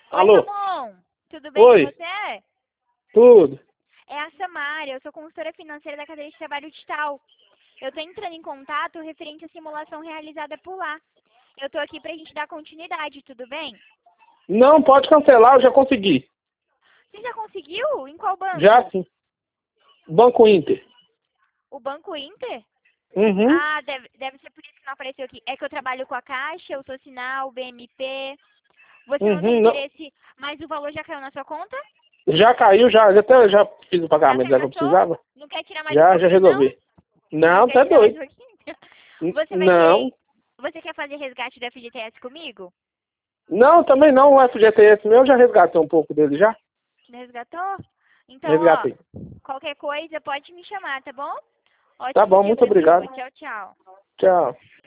Oi, Alô? Ramon. Tudo bem Oi, com você? tudo. É a Samara, eu sou consultora financeira da cadeia de trabalho digital. Eu tô entrando em contato referente à simulação realizada por lá. Eu tô aqui pra gente dar continuidade, tudo bem? Não, pode cancelar, eu já consegui. Você já conseguiu? Em qual Já banco? sim. Banco Inter. O Banco Inter? Uhum, Ah, deve ser por isso que não apareceu aqui. É que eu trabalho com a Caixa, eu sou Sinal, BMP. Você não tem uhum, não. interesse, mas o valor já caiu na sua conta? Já caiu, já. Até já fiz o Já pagamento já que eu cadastro? precisava. Não quer tirar mais um Já pouquinho, não? resolvi. Não Não, quer tá tirar mais doido. um pouquinho? Você vai querer. Não. Você quer fazer resgate do FGTS comigo? Não, também não. O FGTS meu eu já resgatei um pouco dele já. Resgatou? Então, ó, Resgatei. qualquer coisa pode me chamar, tá bom? Tá Ótimo bom, dia muito pra você. obrigado. Tchau, tchau. Tchau.